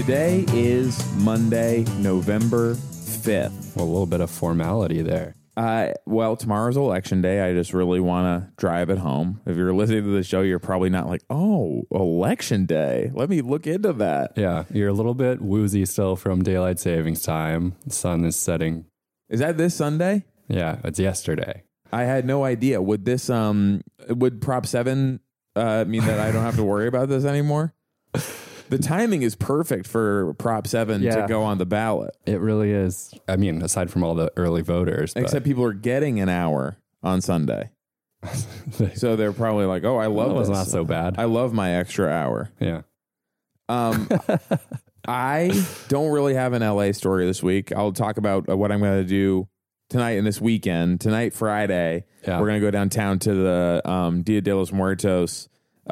Today is Monday, November 5th. Well, a little bit of formality there. Well, tomorrow's election day. I just really want to drive it home. If you're listening to the show, you're probably not like, oh, election day. Let me look into that. Yeah, you're a little bit woozy still from daylight savings time. The sun is setting. Is that this Sunday? Yeah, it's yesterday. I had no idea. Would this would Prop 7 mean that I don't have to worry about this anymore? The timing is perfect for Prop 7 to go on the ballot. It really is. I mean, aside from all the early voters. Except people are getting an hour on Sunday. So they're probably like, oh, I love this. It's not so bad. I love my extra hour. Yeah. I don't really have an LA story this week. I'll talk about what I'm going to do tonight and this weekend. Tonight, Friday, we're going to go downtown to the Dia de los Muertos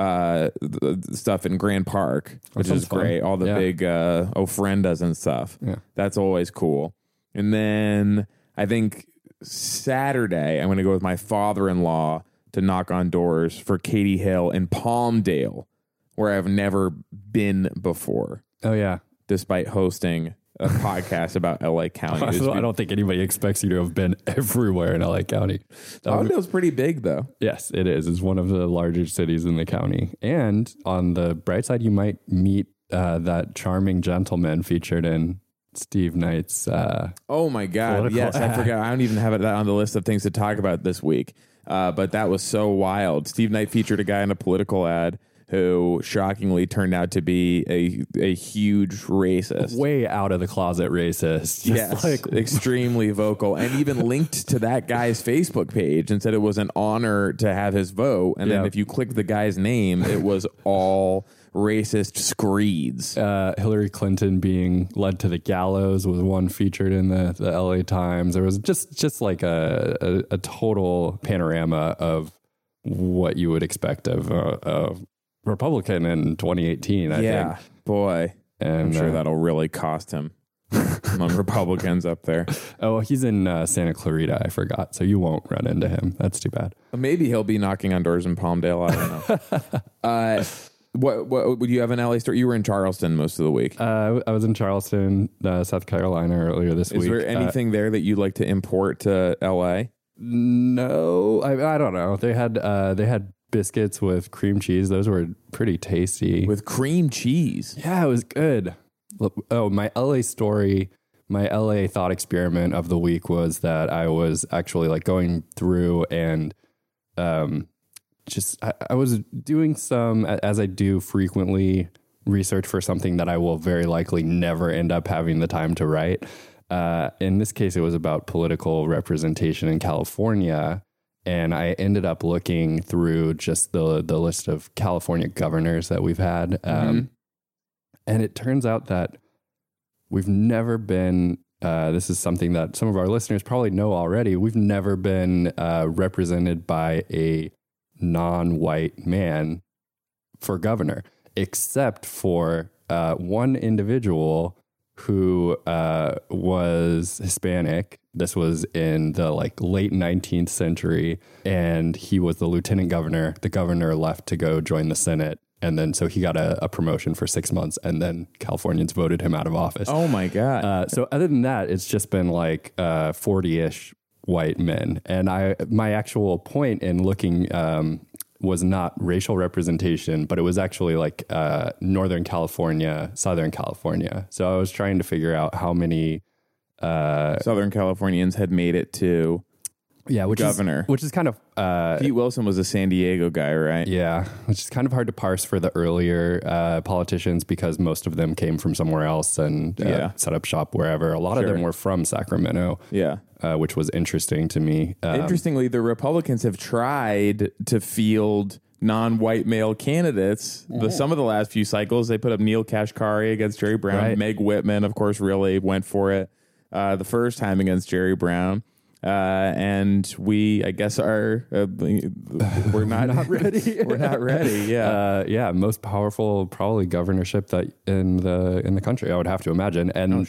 stuff in Grand Park, which is great. All the big ofrendas and stuff. Yeah. That's always cool. And then I think Saturday, I'm going to go with my father-in-law to knock on doors for Katie Hill in Palmdale, where I've never been before. Oh, yeah. Despite hosting a podcast about LA County. I don't think anybody expects you to have been everywhere in LA County. Palmdale's pretty big, though. Yes, it is. It's one of the largest cities in the county. And on the bright side, you might meet that charming gentleman featured in Steve Knight's oh, my God. Yes, I forgot. I don't even have it on the list of things to talk about this week. But that was so wild. Steve Knight featured a guy in a political ad who shockingly turned out to be a huge racist. Way out of the closet racist. Yes, extremely vocal, and even linked to that guy's Facebook page and said it was an honor to have his vote. And then if you click the guy's name, it was all racist screeds. Hillary Clinton being led to the gallows was one featured in the LA Times. There was just like a total panorama of what you would expect of Republican in 2018, I think. Boy. And I'm sure that'll really cost him among Republicans up there. Oh, he's in Santa Clarita, I forgot. So you won't run into him. That's too bad. Maybe he'll be knocking on doors in Palmdale. I don't know. What would you have an LA story? You were in Charleston most of the week. I was in Charleston, South Carolina earlier this week. Is there anything there that you'd like to import to LA? No, I don't know. They had biscuits with cream cheese. Those were pretty tasty. With cream cheese? Yeah, it was good. Oh, my LA story, my LA thought experiment of the week was that I was actually like going through and I was doing some, as I do frequently, research for something that I will very likely never end up having the time to write. In this case, it was about political representation in California. And I ended up looking through just the list of California governors that we've had. And it turns out that we've never been, this is something that some of our listeners probably know already, we've never been represented by a non-white man for governor, except for one individual who was Hispanic. This was in the late 19th century, and he was the lieutenant governor. The governor left to go join the Senate, and then so he got a promotion for 6 months, and then Californians voted him out of office. Oh my God! So other than that, it's just been 40-ish white men, and my actual point in looking was not racial representation, but it was actually Northern California, Southern California. So I was trying to figure out how many Southern Californians had made it to governor. Which is kind of... Pete Wilson was a San Diego guy, right? Yeah, which is kind of hard to parse for the earlier politicians because most of them came from somewhere else and set up shop wherever. A lot of them were from Sacramento. Yeah. Which was interesting to me. Interestingly, the Republicans have tried to field non-white male candidates. Some of the last few cycles, they put up Neil Kashkari against Jerry Brown. Right. Meg Whitman, of course, really went for it the first time against Jerry Brown. And we, I guess, we're not ready. We're not ready. Yeah. Most powerful, probably governorship that in the country, I would have to imagine. And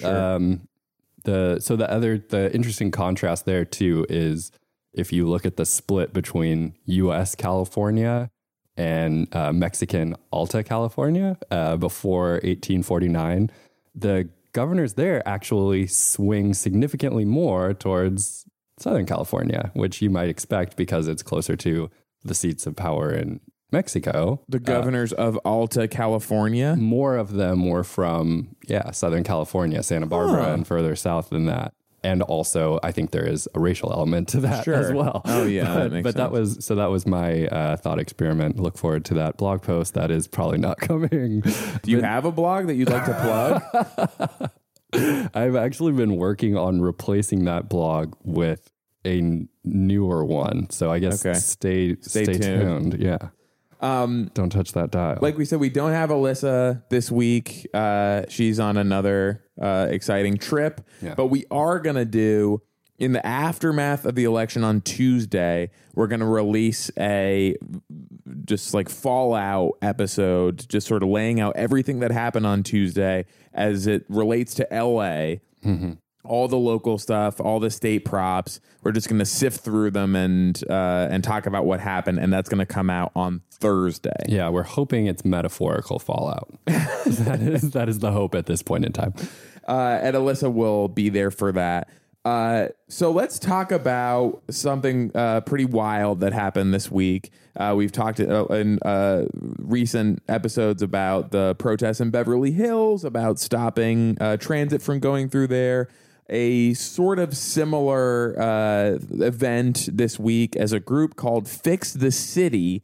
the interesting contrast there too is if you look at the split between U.S. California and Mexican Alta California before 1849. the governors there actually swing significantly more towards Southern California, which you might expect because it's closer to the seats of power in Mexico. The governors of Alta California? More of them were from, Southern California, Santa Barbara, and further south than that. And also, I think there is a racial element to that as well. Oh, yeah. That makes sense. that was my thought experiment. Look forward to that blog post. That is probably not coming. Do you have a blog that you'd like to plug? I've actually been working on replacing that blog with a newer one. So I guess stay tuned. Yeah. Don't touch that dial. Like we said, we don't have Alyssa this week. She's on another exciting trip. Yeah. But we are going to do, in the aftermath of the election on Tuesday, we're going to release a just like fallout episode, just sort of laying out everything that happened on Tuesday as it relates to LA. Mm-hmm. All the local stuff, all the state props. We're just going to sift through them and talk about what happened, and that's going to come out on Thursday. Yeah, we're hoping it's metaphorical fallout. that is the hope at this point in time. And Alyssa will be there for that. So let's talk about something pretty wild that happened this week. We've talked in recent episodes about the protests in Beverly Hills, about stopping transit from going through there. A sort of similar event this week as a group called Fix the City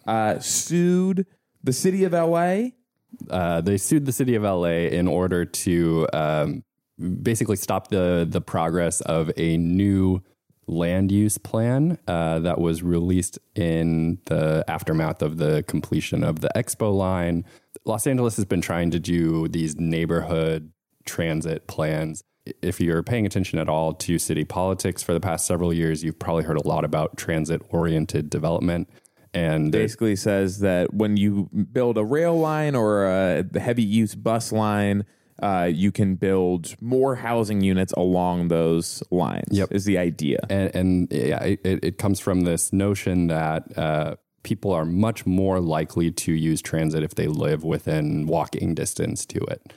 sued the city of LA. They sued the city of LA in order to basically stop the progress of a new land use plan that was released in the aftermath of the completion of the Expo line. Los Angeles has been trying to do these neighborhood transit plans. If you're paying attention at all to city politics for the past several years, you've probably heard a lot about transit-oriented development. And basically says that when you build a rail line or a heavy use bus line, you can build more housing units along those lines. Yep. Is the idea. And it comes from this notion that people are much more likely to use transit if they live within walking distance to it.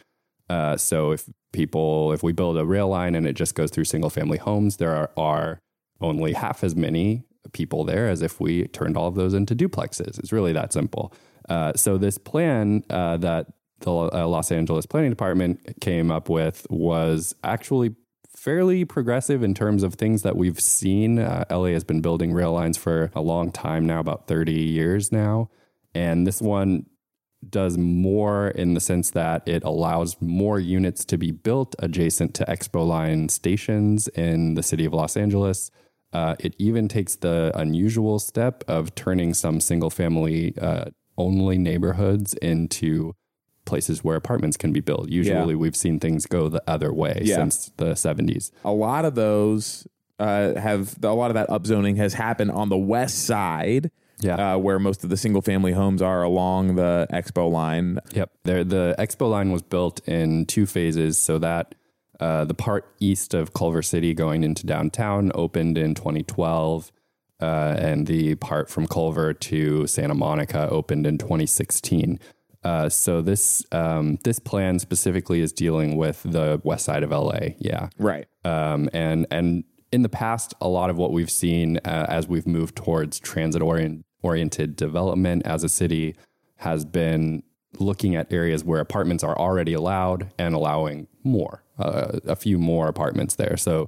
So if we build a rail line and it just goes through single family homes, there are only half as many people there as if we turned all of those into duplexes. It's really that simple. So this plan that the Los Angeles Planning Department came up with was actually fairly progressive in terms of things that we've seen. LA has been building rail lines for a long time now, about 30 years now. And this one does more in the sense that it allows more units to be built adjacent to Expo Line stations in the city of Los Angeles. It even takes the unusual step of turning some single family only neighborhoods into places where apartments can be built. Usually we've seen things go the other way since the 70s. A lot of those a lot of that upzoning has happened on the west side. Where most of the single family homes are along the Expo Line. Yep. The Expo Line was built in two phases, so that the part east of Culver City going into downtown opened in 2012, and the part from Culver to Santa Monica opened in 2016. So this plan specifically is dealing with the west side of LA. Yeah. Right. And in the past, a lot of what we've seen as we've moved towards transit-oriented development as a city has been looking at areas where apartments are already allowed and allowing more, a few more apartments there. So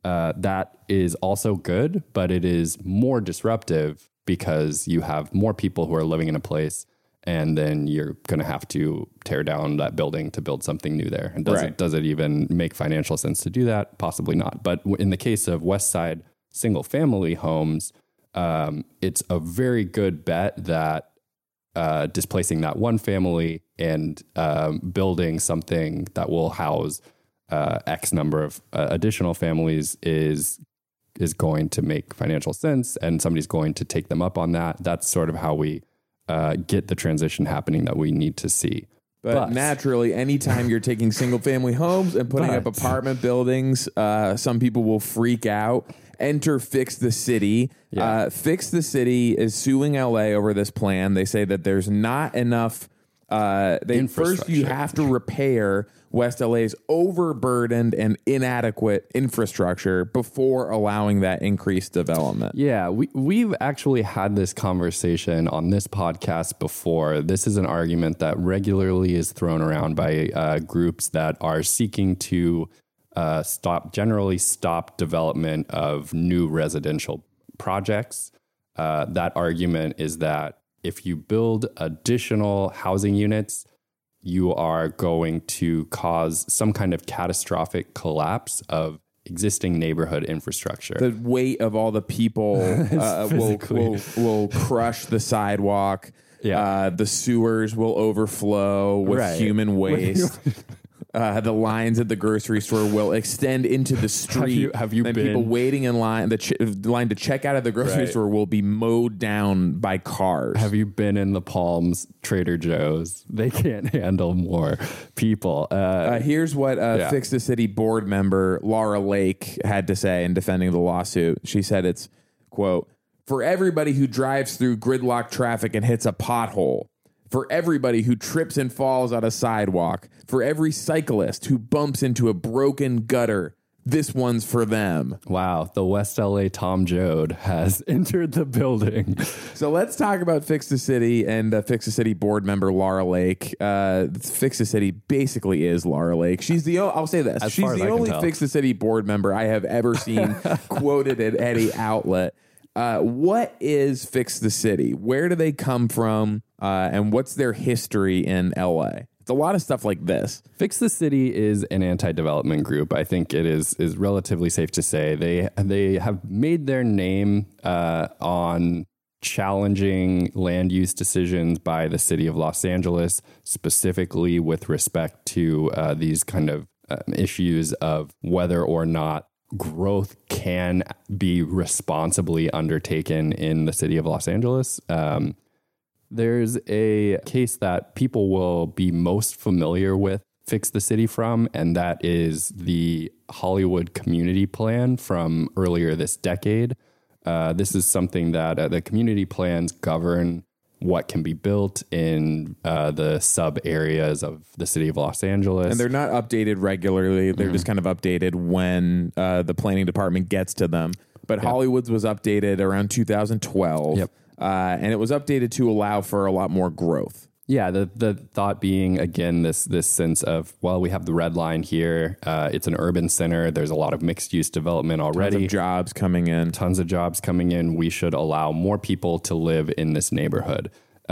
that is also good, but it is more disruptive because you have more people who are living in a place, and then you're going to have to tear down that building to build something new there. And does it even make financial sense to do that? Possibly not. But in the case of West Side single family homes, it's a very good bet that displacing that one family and building something that will house X number of additional families is going to make financial sense, and somebody's going to take them up on that. That's sort of how we get the transition happening that we need to see. But naturally, anytime you're taking single family homes and putting up apartment buildings, some people will freak out. Enter Fix the City. Fix the City is suing LA over this plan. They say that there's not enough First you have to repair West LA's overburdened and inadequate infrastructure before allowing that increased development. Yeah, we've actually had this conversation on this podcast before. This is an argument that regularly is thrown around by groups that are seeking to stop development of new residential projects. That argument is that if you build additional housing units, you are going to cause some kind of catastrophic collapse of existing neighborhood infrastructure. The weight of all the people will crush the sidewalk. Yeah. The sewers will overflow with human waste. The lines at the grocery store will extend into the street. Have you been? People waiting in line, the line to check out of the grocery store will be mowed down by cars. Have you been in the Palms Trader Joe's? They can't handle more people. Here's what Fix the City board member Laura Lake had to say in defending the lawsuit. She said it's, quote, "For everybody who drives through gridlock traffic and hits a pothole, for everybody who trips and falls on a sidewalk, for every cyclist who bumps into a broken gutter, this one's for them." Wow, the West LA Tom Joad has entered the building. So let's talk about Fix the City and Fix the City board member Laura Lake. Fix the City basically is Laura Lake. She's the I'll say this. She's the only Fix the City board member I have ever seen quoted at any outlet. What is Fix the City? Where do they come from? And what's their history in LA? It's a lot of stuff like this. Fix the City is an anti-development group. I think it is relatively safe to say they have made their name on challenging land use decisions by the city of Los Angeles, specifically with respect to these kind of issues of whether or not growth can be responsibly undertaken in the city of Los Angeles. There's a case that people will be most familiar with Fix the City from, and that is the Hollywood Community Plan from earlier this decade. This is something that the community plans govern what can be built in the sub areas of the city of Los Angeles. And they're not updated regularly. They're just kind of updated when the planning department gets to them. But Hollywood's was updated around 2012. Yep. And it was updated to allow for a lot more growth. Yeah, the thought being, again, this sense of, well, we have the Red Line here. It's an urban center. There's a lot of mixed-use development already. Tons of jobs coming in. We should allow more people to live in this neighborhood.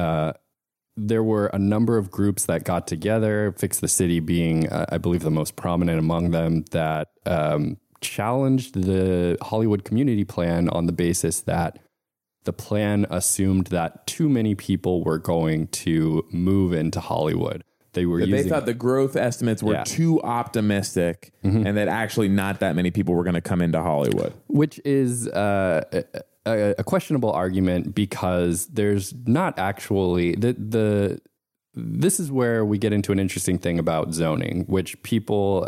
There were a number of groups that got together, Fix the City being, I believe, the most prominent among them, that challenged the Hollywood Community Plan on the basis that the plan assumed that too many people were going to move into Hollywood. They thought the growth estimates were too optimistic, and that actually not that many people were going to come into Hollywood. Which is a questionable argument, because there's not actually this is where we get into an interesting thing about zoning, which people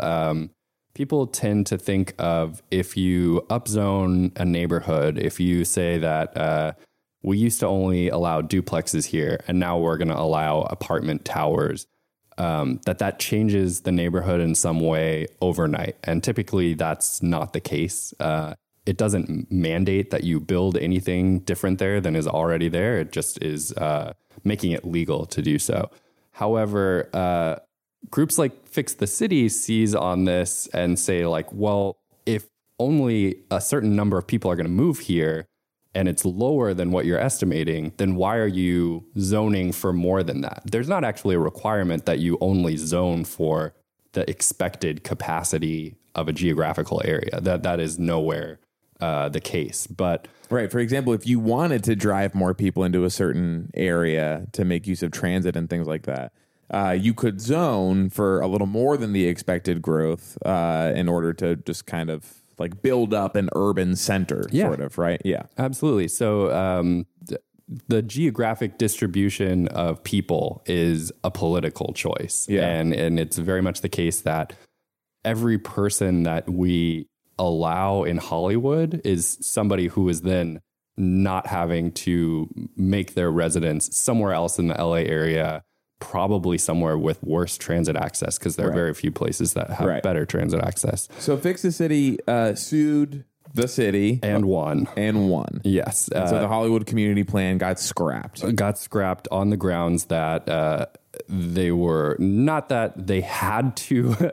tend to think of. If you upzone a neighborhood, if you say that we used to only allow duplexes here and now we're going to allow apartment towers, that changes the neighborhood in some way overnight. And typically that's not the case. It doesn't mandate that you build anything different there than is already there. It just is making it legal to do so. However, groups like Fix the City seize on this and say, like, well, if only a certain number of people are going to move here and it's lower than what you're estimating, then why are you zoning for more than that? There's not actually a requirement that you only zone for the expected capacity of a geographical area. That is nowhere the case. But right, for example, if you wanted to drive more people into a certain area to make use of transit and things like that, you could zone for a little more than the expected growth in order to just kind of like build up an urban center, sort of, right? Yeah, absolutely. So the geographic distribution of people is a political choice. Yeah. And it's very much the case that every person that we allow in Hollywood is somebody who is then not having to make their residence somewhere else in the LA area probably somewhere with worse transit access because there are very few places that have better transit access. So Fix the City sued the city and won. Yes. And so the Hollywood Community Plan got scrapped on the grounds that they were not that they had to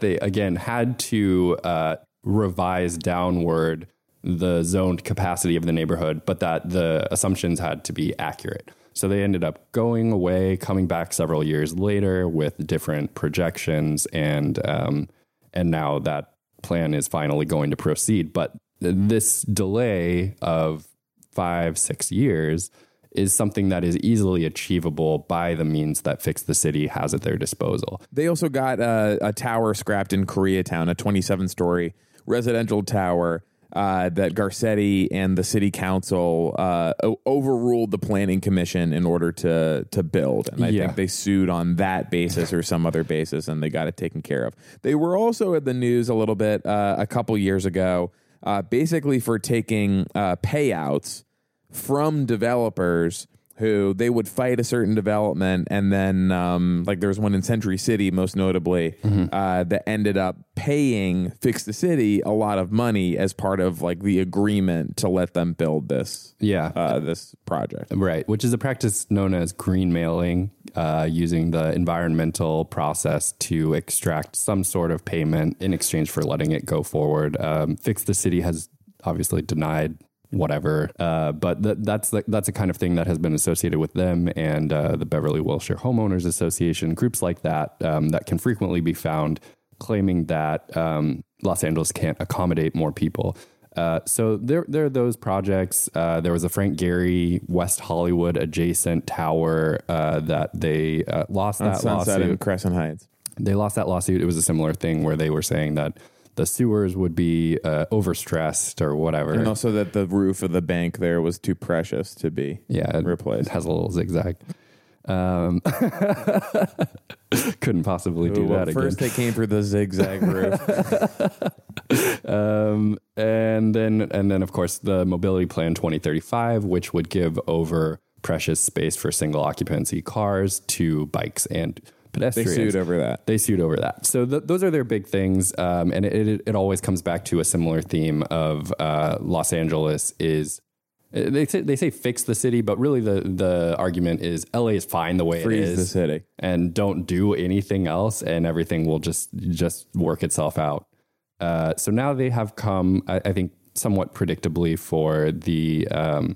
revise downward the zoned capacity of the neighborhood, but that the assumptions had to be accurate. So they ended up going away, coming back several years later with different projections, and now that plan is finally going to proceed. But this delay of 5-6 years is something that is easily achievable by the means that Fix the City has at their disposal. They also got a tower scrapped in Koreatown, a 27-story residential tower that Garcetti and the city council overruled the planning commission in order to build. And I think they sued on that basis or some other basis, and they got it taken care of. They were also in the news a little bit a couple years ago, basically for taking payouts from developers who they would fight a certain development, and then like there was one in Century City, most notably, that ended up paying Fix the City a lot of money as part of like the agreement to let them build this this project. Right, which is a practice known as green mailing, using the environmental process to extract some sort of payment in exchange for letting it go forward. Fix the City has obviously denied whatever. But that's a kind of thing that has been associated with them and the Beverly Wilshire Homeowners Association, groups like that that can frequently be found claiming that Los Angeles can't accommodate more people. So there are those projects. There was a Frank Gehry West Hollywood adjacent tower that they lost on that Sunset lawsuit. In Crescent Heights. They lost that lawsuit. It was a similar thing where they were saying that the sewers would be overstressed or whatever. And also that the roof of the bank there was too precious to be replaced. It has a little zigzag. Couldn't possibly do that again. First they came for the zigzag roof. And then of course the Mobility Plan 2035, which would give over precious space for single occupancy cars to bikes and pedestrians. They sued over that. So those are their big things. And it always comes back to a similar theme of Los Angeles is, they say fix the city, but really the argument is LA is fine the way it is. Freeze the city. And don't do anything else and everything will just work itself out. So now they have come, I think, somewhat predictably for the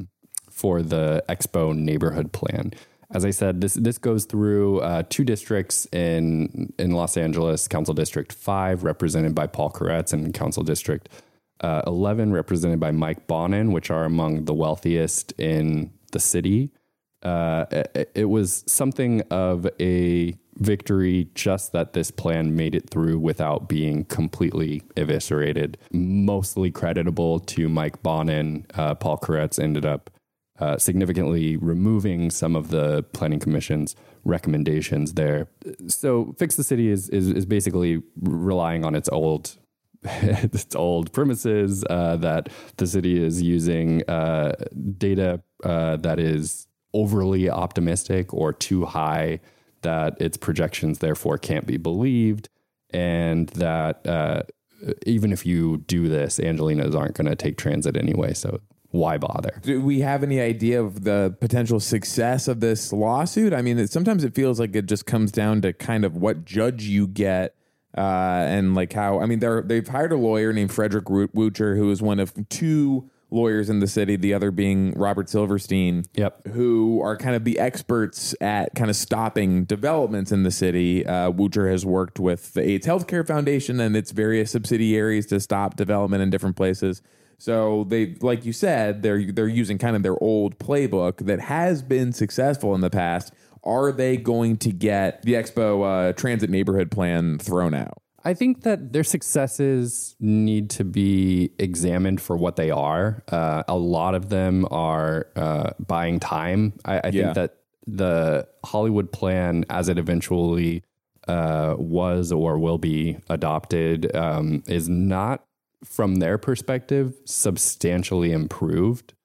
Expo neighborhood plan. As I said, this goes through 2 districts in Los Angeles, Council District 5, represented by Paul Koretz, and Council District 11, represented by Mike Bonin, which are among the wealthiest in the city. It was something of a victory just that this plan made it through without being completely eviscerated. Mostly creditable to Mike Bonin. Paul Koretz ended up significantly removing some of the Planning Commission's recommendations there. So Fix the City is basically relying on its old premises that the city is using data that is overly optimistic or too high, that its projections therefore can't be believed, and that even if you do this, Angelinos aren't going to take transit anyway, so why bother? Do we have any idea of the potential success of this lawsuit? I mean, sometimes it feels like it just comes down to kind of what judge you get and like how, I mean, they've hired a lawyer named Frederick Wucher, who is one of 2 lawyers in the city, the other being Robert Silverstein, who are kind of the experts at kind of stopping developments in the city. Wucher has worked with the AIDS Healthcare Foundation and its various subsidiaries to stop development in different places. So they, like you said, they're using kind of their old playbook that has been successful in the past. Are they going to get the Expo transit neighborhood plan thrown out? I think that their successes need to be examined for what they are. A lot of them are buying time. I think that the Hollywood plan, as it eventually was or will be adopted, is not, from their perspective, substantially improved.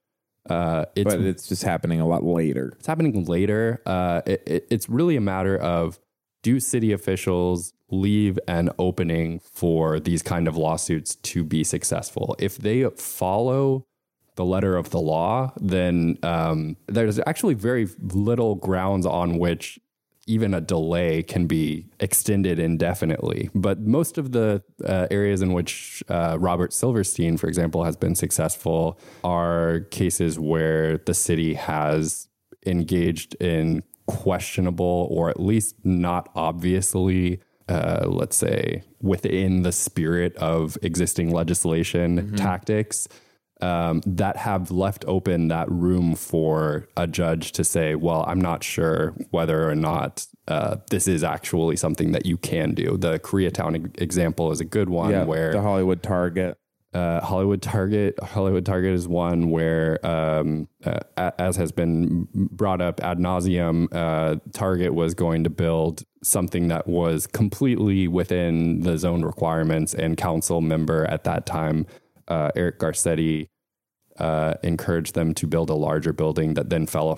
But it's just happening a lot later. It's happening later. It's really a matter of, do city officials leave an opening for these kind of lawsuits to be successful? If they follow the letter of the law, then there's actually very little grounds on which even a delay can be extended indefinitely. But most of the areas in which Robert Silverstein, for example, has been successful are cases where the city has engaged in questionable, or at least not obviously, let's say, within the spirit of existing legislation tactics, that have left open that room for a judge to say, well, I'm not sure whether or not this is actually something that you can do. The Koreatown example is a good one, where the Hollywood Target. Hollywood Target is one where, as has been brought up ad nauseum, Target was going to build something that was completely within the zone requirements, and council member at that time, Eric Garcetti, encouraged them to build a larger building that then fell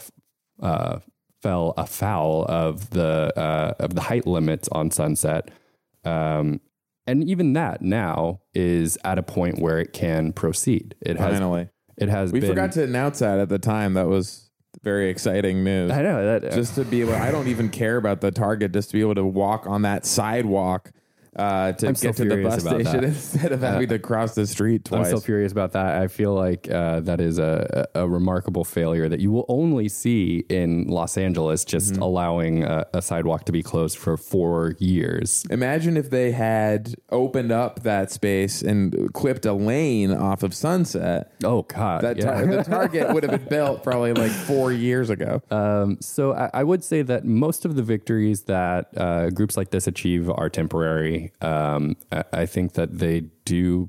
afoul of the height limits on Sunset. And even that now is at a point where it can proceed. Finally. We forgot to announce that at the time. That was very exciting news. I know that. Just to be able, I don't even care about the Target, just to be able to walk on that sidewalk to get to the bus station instead of having to cross the street twice. I'm so furious about that. I feel like that is a remarkable failure that you will only see in Los Angeles, just allowing a sidewalk to be closed for 4 years. Imagine if they had opened up that space and clipped a lane off of Sunset. Oh, God. The Target would have been built probably like 4 years ago. So I would say that most of the victories that groups like this achieve are temporary. I think that they do,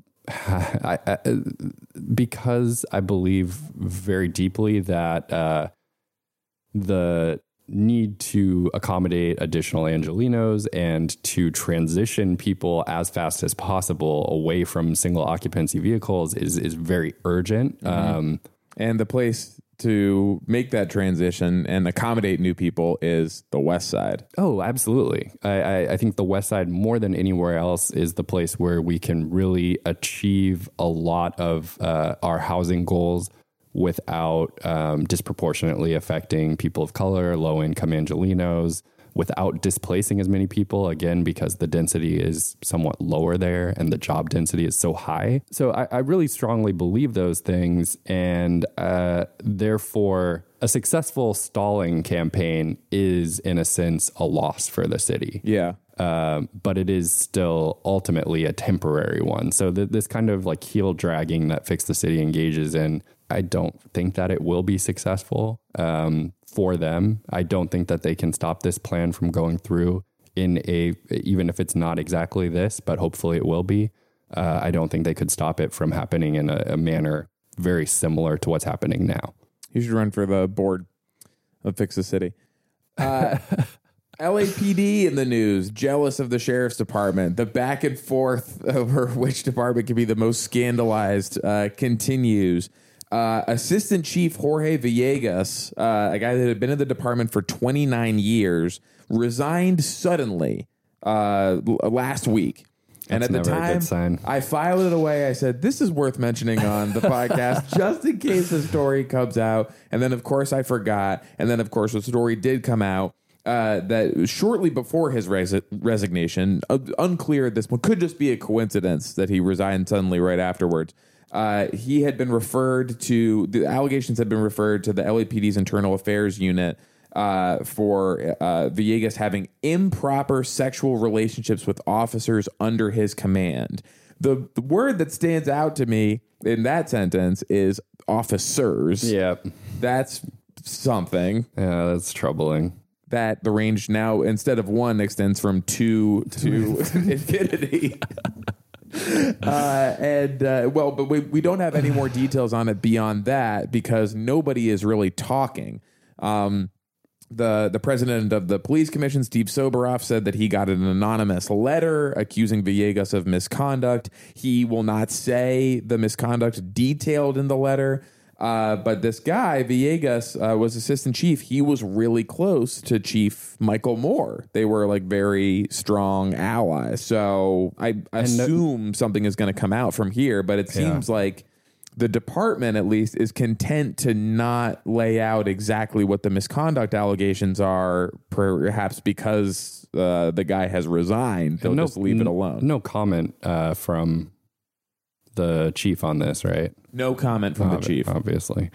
because I believe very deeply that the need to accommodate additional Angelenos and to transition people as fast as possible away from single occupancy vehicles is very urgent. And the place to make that transition and accommodate new people is the West Side. Oh, absolutely. I think the West Side, more than anywhere else, is the place where we can really achieve a lot of our housing goals without disproportionately affecting people of color, low-income Angelenos, without displacing as many people, again, because the density is somewhat lower there and the job density is so high. So I really strongly believe those things. And therefore, a successful stalling campaign is, in a sense, a loss for the city. Yeah. But it is still ultimately a temporary one. So this kind of like heel dragging that Fix the City engages in, I don't think that it will be successful for them. I don't think that they can stop this plan from going through even if it's not exactly this, but hopefully it will be. I don't think they could stop it from happening in a manner very similar to what's happening now. You should run for the board of Fix the City. LAPD in the news, jealous of the sheriff's department. The back and forth over which department can be the most scandalized continues. Assistant Chief Jorge Villegas, a guy that had been in the department for 29 years, resigned suddenly last week. And That's at the time, I filed it away. I said, this is worth mentioning on the podcast just in case the story comes out. And then, of course, I forgot. And then, of course, the story did come out that shortly before his resignation, unclear at this point, could just be a coincidence that he resigned suddenly right afterwards. He had been referred to, the allegations had been referred to the LAPD's internal affairs unit for Villegas having improper sexual relationships with officers under his command. The word that stands out to me in that sentence is officers. Yeah. That's something. Yeah, that's troubling. That the range now, instead of 1, extends from 2 to infinity. But we don't have any more details on it beyond that because nobody is really talking. The president of the police commission, Steve Soboroff, said that he got an anonymous letter accusing Villegas of misconduct. He will not say the misconduct detailed in the letter. But this guy, Villegas, was assistant chief. He was really close to Chief Michael Moore. They were like very strong allies. So I assume something is going to come out from here, but it seems like the department at least is content to not lay out exactly what the misconduct allegations are, perhaps because the guy has resigned. They'll just leave it alone. No comment from the chief on this, right? No comment from the chief. Obviously.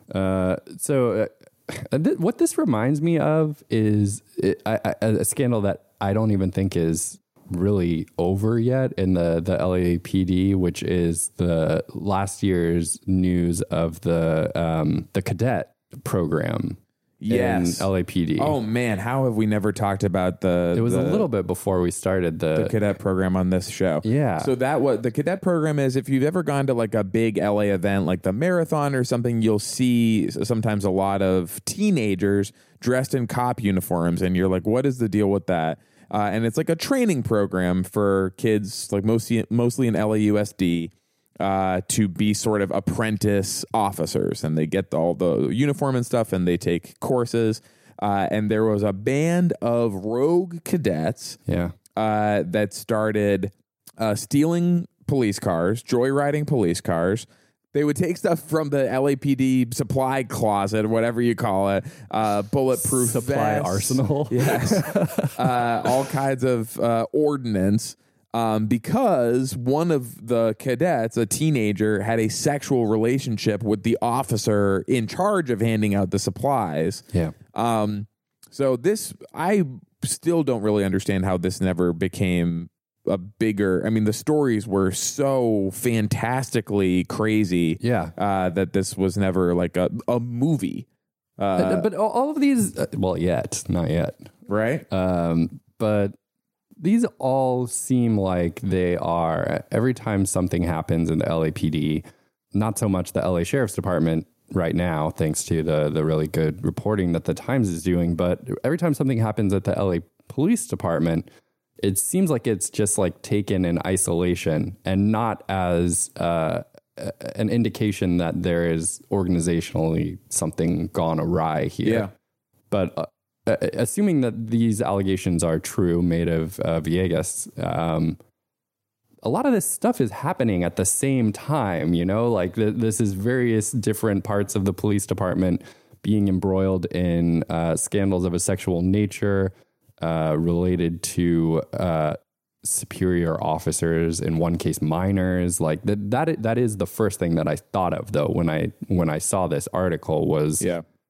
What this reminds me of is a scandal that I don't even think is really over yet in the LAPD, which is the last year's news of the cadet program. Yes. In LAPD. Oh man, how have we never talked about It was a little bit before we started the cadet program on this show. Yeah. So what the cadet program is, if you've ever gone to like a big LA event like the marathon or something, you'll see sometimes a lot of teenagers dressed in cop uniforms, and you're like, what is the deal with that? And it's like a training program for kids, like mostly in LAUSD, to be sort of apprentice officers, and they get all the uniform and stuff, and they take courses. And there was a band of rogue cadets that started stealing police cars, joyriding police cars. They would take stuff from the LAPD supply closet, or whatever you call it, bulletproof supply vests, arsenal. Yes, all kinds of ordnance. Because one of the cadets, a teenager, had a sexual relationship with the officer in charge of handing out the supplies. Yeah. So I still don't really understand how this never became a bigger. I mean, the stories were so fantastically crazy. Yeah. That this was never like a movie. But all of these, not yet. Right. But these all seem like they are, every time something happens in the LAPD, not so much the LA Sheriff's Department right now, thanks to the really good reporting that the Times is doing, but every time something happens at the LA Police Department, it seems like it's just like taken in isolation and not as an indication that there is organizationally something gone awry here. Yeah. But assuming that these allegations are true, made of Villegas, a lot of this stuff is happening at the same time, like this is various different parts of the police department being embroiled in scandals of a sexual nature related to superior officers, in one case minors. Like that is the first thing that I thought of, though, when I saw this article was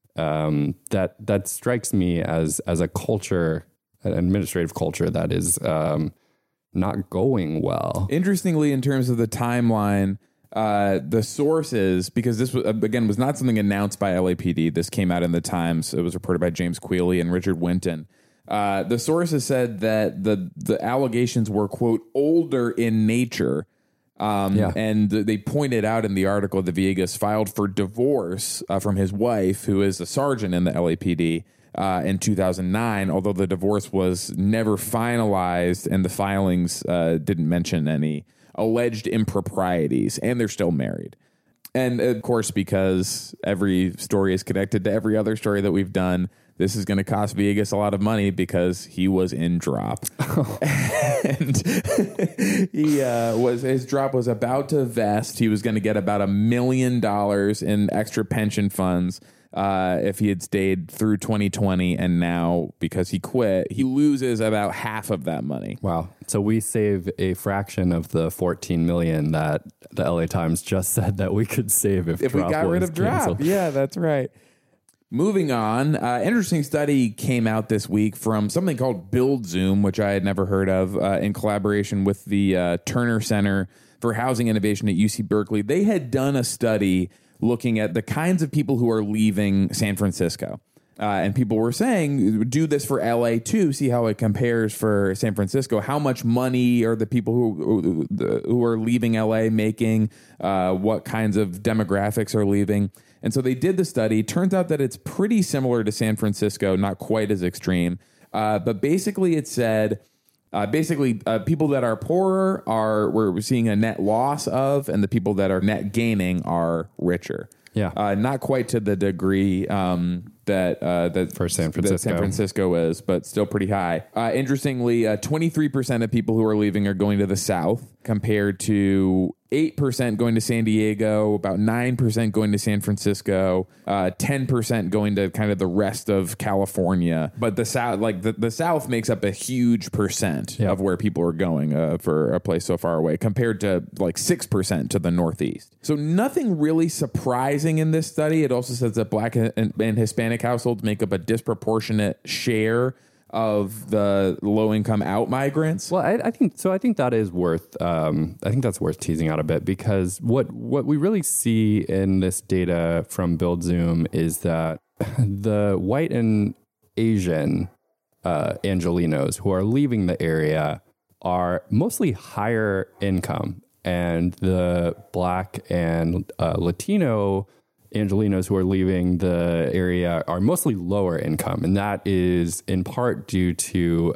that strikes me as a culture, an administrative culture that is not going well. Interestingly, in terms of the timeline, the sources, because this was, again, was not something announced by LAPD. This came out in the Times. It was reported by James Quealy and Richard Winton. The sources said that the allegations were, quote, older in nature. And they pointed out in the article that Villegas filed for divorce from his wife, who is a sergeant in the LAPD, in 2009, although the divorce was never finalized and the filings didn't mention any alleged improprieties, and they're still married. And of course, because every story is connected to every other story that we've done, this is going to cost Villegas a lot of money because he was in drop. And his drop was about to vest. He was going to get about $1 million in extra pension funds if he had stayed through 2020. And now, because he quit, he loses about half of that money. Wow. So we save a fraction of the $14 million that the LA Times just said that we could save if we got rid of canceled. drop. Yeah, that's right. Moving on, interesting study came out this week from something called BuildZoom, which I had never heard of, in collaboration with the Turner Center for Housing Innovation at UC Berkeley. They had done a study looking at the kinds of people who are leaving San Francisco. And people were saying, do this for LA too, see how it compares for San Francisco. How much money are the people who are leaving LA making? What kinds of demographics are leaving? And so they did the study. Turns out that it's pretty similar to San Francisco, not quite as extreme. But basically it said, people that are poorer we're seeing a net loss of, and the people that are net gaining are richer. Not quite to the degree that for San Francisco is, but still pretty high. Interestingly, 23% of people who are leaving are going to the south, compared to 8% going to San Diego, about 9% going to San Francisco, 10% going to kind of the rest of California. But the south, like the south, makes up a huge percent of where people are going for a place so far away, compared to like 6% to the northeast. So nothing really surprising in this study. It also says that Black and Hispanic households make up a disproportionate share of the low-income out migrants. Well, I think so. I think that is worth. I think that's worth teasing out a bit, because what we really see in this data from BuildZoom is that the white and Asian Angelenos who are leaving the area are mostly higher income, and the Black and Latino Angelenos who are leaving the area are mostly lower income. And that is in part due to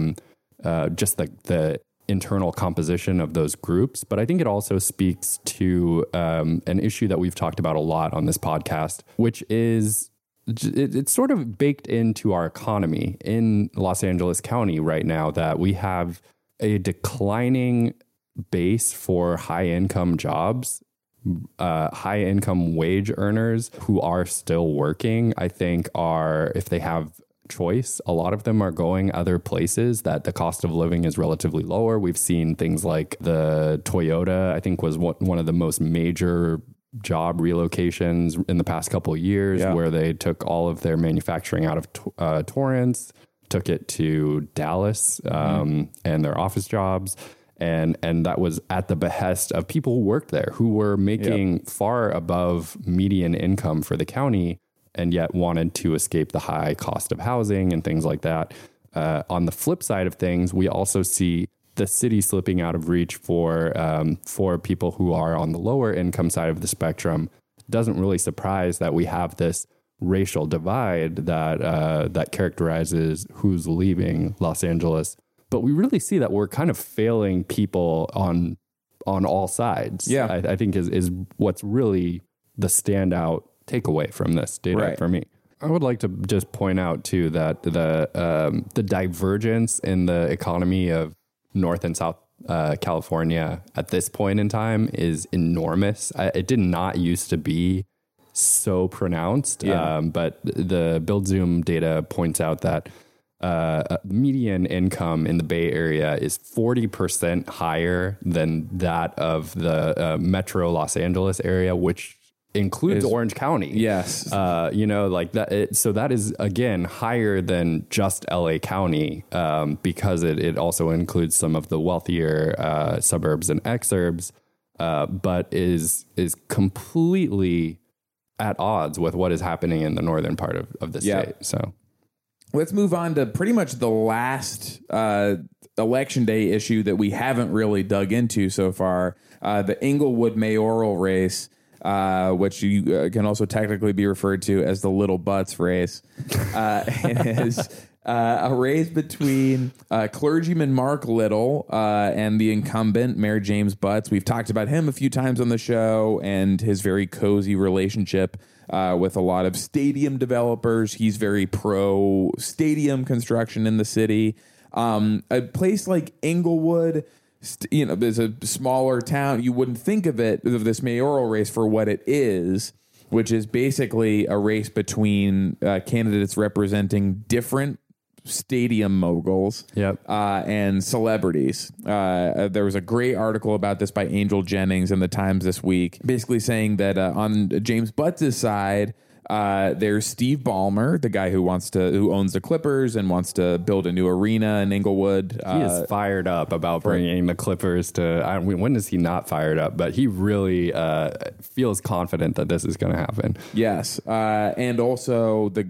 just the internal composition of those groups. But I think it also speaks to an issue that we've talked about a lot on this podcast, which is it's sort of baked into our economy in Los Angeles County right now, that we have a declining base for high income jobs. High income wage earners who are still working, I think, are, if they have choice, a lot of them are going other places that the cost of living is relatively lower. We've seen things like the Toyota, I think, was one of the most major job relocations in the past couple of years, where they took all of their manufacturing out of Torrance, took it to Dallas, and their office jobs. And that was at the behest of people who worked there, who were making far above median income for the county, and yet wanted to escape the high cost of housing and things like that. On the flip side of things, we also see the city slipping out of reach for people who are on the lower income side of the spectrum. Doesn't really surprise that we have this racial divide that characterizes who's leaving Los Angeles. But we really see that we're kind of failing people on all sides. Yeah, I think is what's really the standout takeaway from this data for me. I would like to just point out too that the divergence in the economy of North and South California at this point in time is enormous. It did not used to be so pronounced, but the BuildZoom data points out that median income in the Bay Area is 40% higher than that of the metro Los Angeles area, which includes Orange County. Yes. Like that. So that is, again, higher than just LA County, because it also includes some of the wealthier suburbs and exurbs, but is completely at odds with what is happening in the northern part of the state. So let's move on to pretty much the last election day issue that we haven't really dug into so far, the Inglewood mayoral race, which you can also technically be referred to as the Little Butts race. It is a race between clergyman Mark Little and the incumbent Mayor James Butts. We've talked about him a few times on the show and his very cozy relationship with a lot of stadium developers. He's very pro stadium construction in the city. A place like Inglewood, there's a smaller town. You wouldn't think of this mayoral race for what it is, which is basically a race between candidates representing different stadium moguls and celebrities. There was a great article about this by Angel Jennings in the Times this week, basically saying that on James Butts' side, there's Steve Ballmer, the guy who owns the Clippers and wants to build a new arena in Inglewood. He is fired up about bringing the Clippers to. when is he not fired up? But he really feels confident that this is going to happen. Yes, and also the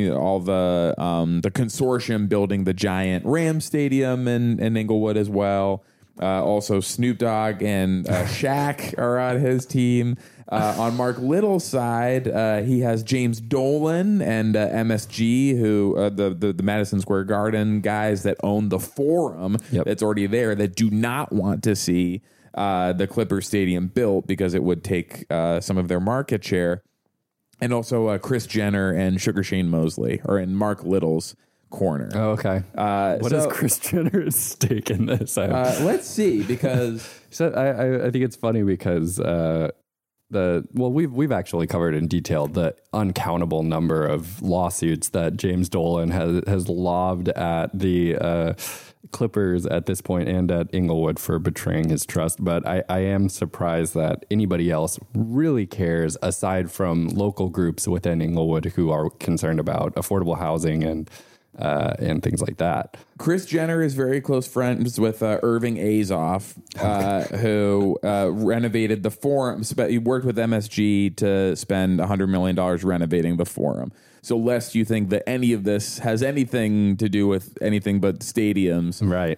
consortium building the giant Rams stadium in Inglewood as well. Also, Snoop Dogg and Shaq are on his team. On Mark Little's side, he has James Dolan and MSG, who the Madison Square Garden guys that own the Forum that's already there, that do not want to see the Clippers Stadium built because it would take some of their market share. And also Kris Jenner and Sugar Shane Mosley are in Mark Little's corner. Oh, okay. What is Kris Jenner's stake in this? Let's see, because so I think it's funny because we've actually covered in detail the uncountable number of lawsuits that James Dolan has lobbed at the Clippers at this point and at Inglewood for betraying his trust. But I am surprised that anybody else really cares, aside from local groups within Inglewood who are concerned about affordable housing and things like that. Kris Jenner is very close friends with Irving Azoff, who renovated the Forum. He worked with MSG to spend $100 million renovating the Forum. So lest you think that any of this has anything to do with anything but stadiums, right?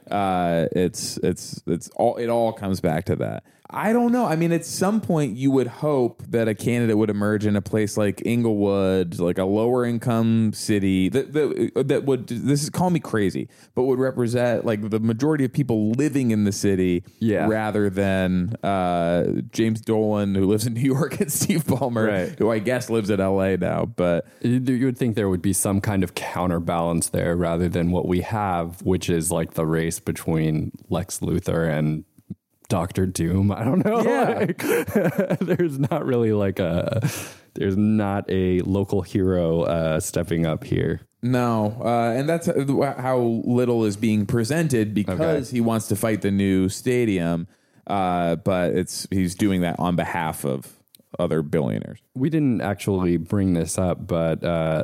It all comes back to that. I don't know. I mean, at some point you would hope that a candidate would emerge in a place like Inglewood, like a lower income city that would, this is, call me crazy, but would represent like the majority of people living in the city, rather than James Dolan, who lives in New York, and Steve Ballmer, who I guess lives in LA now. But you would think there would be some kind of counterbalance there rather than what we have, which is like the race between Lex Luthor and Dr. Doom. I don't know. Yeah. There's not really there's not a local hero stepping up here. No. And that's how Little is being presented, because he wants to fight the new stadium. But he's doing that on behalf of other billionaires. We didn't actually bring this up, but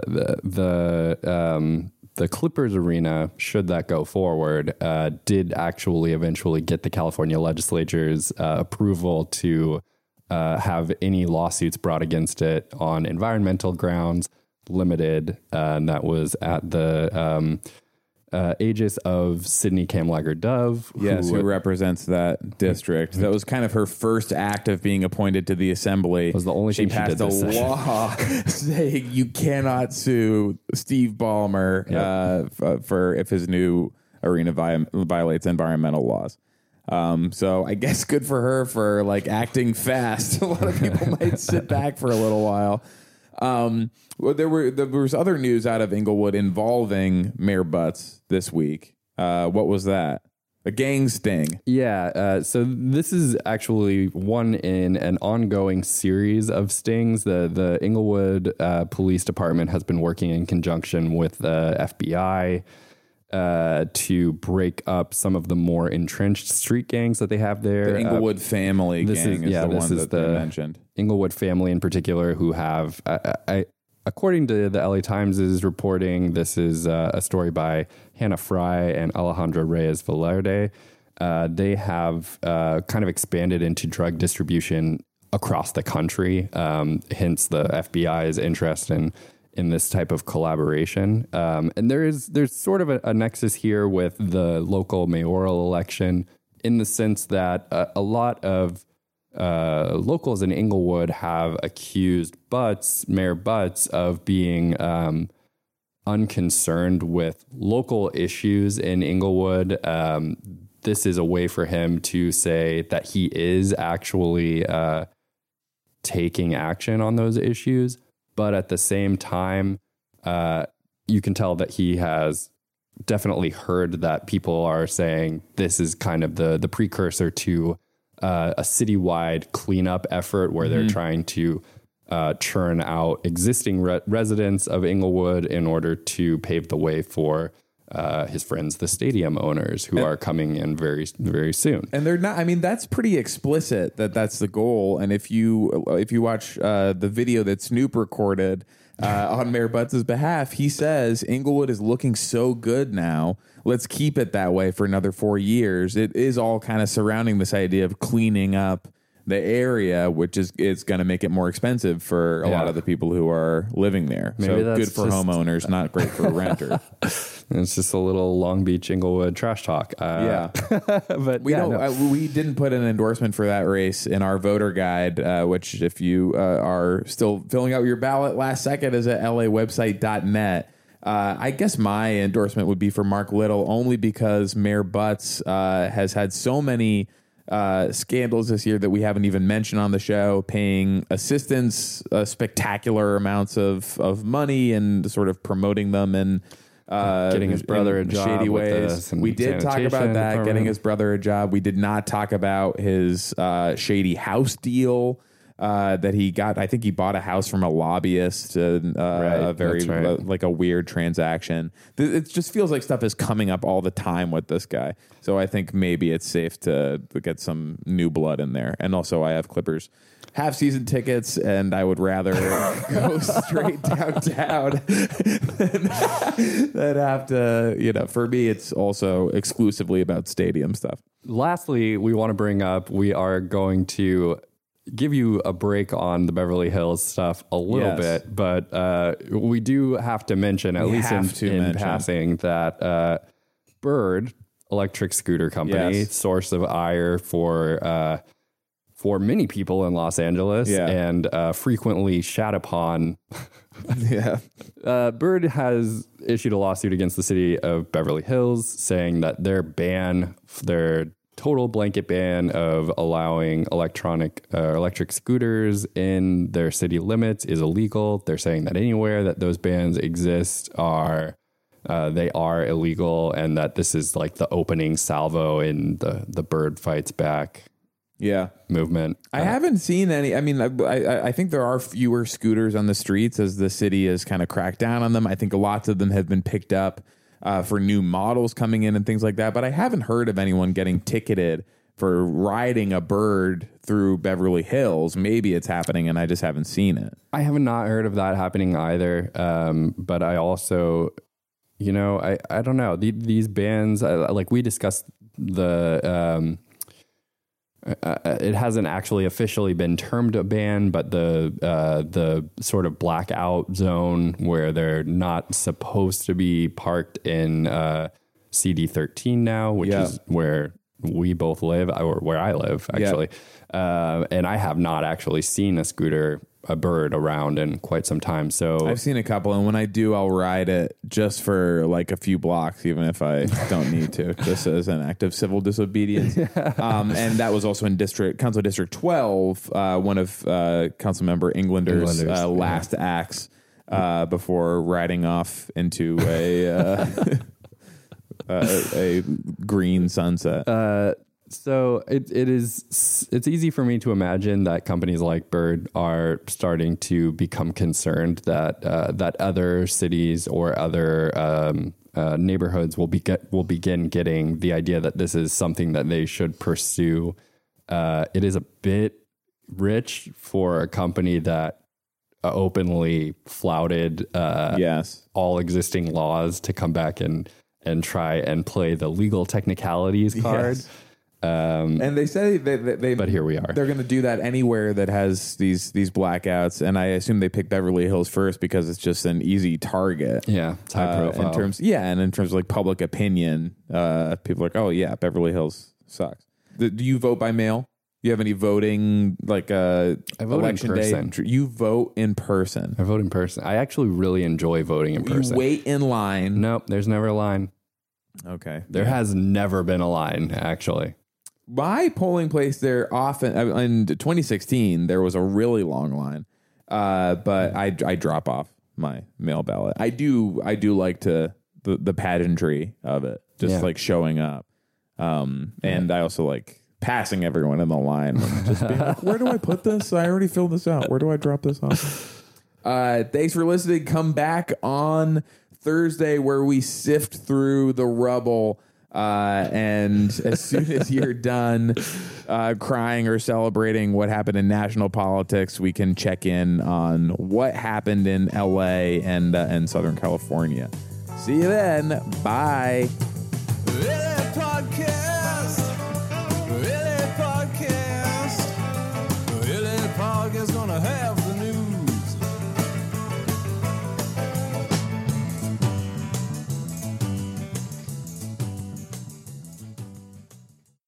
the Clippers arena, should that go forward, did actually eventually get the California legislature's approval to have any lawsuits brought against it on environmental grounds limited. And that was at the aegis of Sydney Kamlager Dove. Who represents that district. That was kind of her first act of being appointed to the assembly. Was the only thing she passed a law saying you cannot sue Steve Ballmer for if his new arena violates environmental laws. So I guess good for her for like acting fast. A lot of people might sit back for a little while. Well, there was other news out of Inglewood involving Mayor Butts this week. What was that? A gang sting. Yeah. So this is actually one in an ongoing series of stings. The Inglewood Police Department has been working in conjunction with the FBI to break up some of the more entrenched street gangs that they have there. The Inglewood family gang is the one that they mentioned. Inglewood family in particular, who have, according to the LA Times' reporting, this is a story by Hannah Fry and Alejandra Reyes Valerde. They have kind of expanded into drug distribution across the country, hence the FBI's interest in this type of collaboration. And there's sort of a nexus here with the local mayoral election, in the sense that a lot of locals in Inglewood have accused Mayor Butts of being unconcerned with local issues in Inglewood. This is a way for him to say that he is actually taking action on those issues. But at the same time, you can tell that he has definitely heard that people are saying this is kind of the precursor to a citywide cleanup effort where they're trying to churn out existing residents of Inglewood in order to pave the way for his friends, the stadium owners, who are coming in very, very soon. And they're not, I mean, that's pretty explicit that that's the goal. And if you watch the video that Snoop recorded on Mayor Butts' behalf, he says Inglewood is looking so good now. Let's keep it that way for another 4 years. It is all kind of surrounding this idea of cleaning up the area, which is going to make it more expensive for a lot of the people who are living there. Maybe so good for homeowners, not great for a renter. It's just a little Long Beach Inglewood trash talk. But we didn't put an endorsement for that race in our voter guide, which if you are still filling out your ballot last second is at lawebsite.net. I guess my endorsement would be for Mark Little, only because Mayor Butts has had so many scandals this year that we haven't even mentioned on the show, paying assistants spectacular amounts of money and sort of promoting them and getting his brother a job shady ways. We did talk about that, department. Getting his brother a job. We did not talk about his shady house deal that he got. I think he bought a house from a lobbyist, a very like a weird transaction. It just feels like stuff is coming up all the time with this guy. So I think maybe it's safe to get some new blood in there. And also I have Clippers half season tickets, and I would rather go straight downtown than have to, for me, it's also exclusively about stadium stuff. Lastly, we want to bring up, we are going to give you a break on the Beverly Hills stuff a little bit, but we do have to mention, at least in passing, that Bird Electric Scooter Company, source of ire for many people in Los Angeles and frequently shat upon. Bird has issued a lawsuit against the city of Beverly Hills saying that their total blanket ban of allowing electric scooters in their city limits is illegal. They're saying that anywhere that those bans exist they are illegal, and that this is like the opening salvo in the Bird Fights Back movement. I haven't seen any. I mean, I think there are fewer scooters on the streets as the city has kind of cracked down on them. I think lots of them have been picked up for new models coming in and things like that. But I haven't heard of anyone getting ticketed for riding a Bird through Beverly Hills. Maybe it's happening and I just haven't seen it. I have not heard of that happening either. But I also, I don't know. These bans, like we discussed it hasn't actually officially been termed a ban, but the sort of blackout zone where they're not supposed to be parked in CD13 now, which is where we both live, or where I live, actually. And I have not actually seen a Bird around in quite some time. So I've seen a couple, and when I do, I'll ride it just for like a few blocks, even if I don't need to, just as an act of civil disobedience. And that was also in Council District 12, one of Council Member Englander's last acts before riding off into a green sunset. So it's easy for me to imagine that companies like Bird are starting to become concerned that other cities or other neighborhoods will begin getting the idea that this is something that they should pursue. It is a bit rich for a company that openly flouted all existing laws to come back and try and play the legal technicalities card. And they say but here we are. They're going to do that anywhere that has these blackouts, and I assume they picked Beverly Hills first because it's just an easy target. Yeah, it's high profile. And in terms of like public opinion, people are like, oh yeah, Beverly Hills sucks. Do you vote by mail? Do you have any voting like I vote election in person. day? You vote in person. I vote in person. I actually really enjoy voting in person. You wait in line. Nope, there's never a line. Okay, there has never been a line actually. My polling place there often in 2016 there was a really long line, but I drop off my mail ballot. I do like the pageantry of it, just like showing up, and I also like passing everyone in the line and just being like, where do I put this? I already filled this out. Where do I drop this off? Thanks for listening. Come back on Thursday where we sift through the rubble. And as soon as you're done crying or celebrating what happened in national politics, we can check in on what happened in LA and Southern California. See you then. Bye.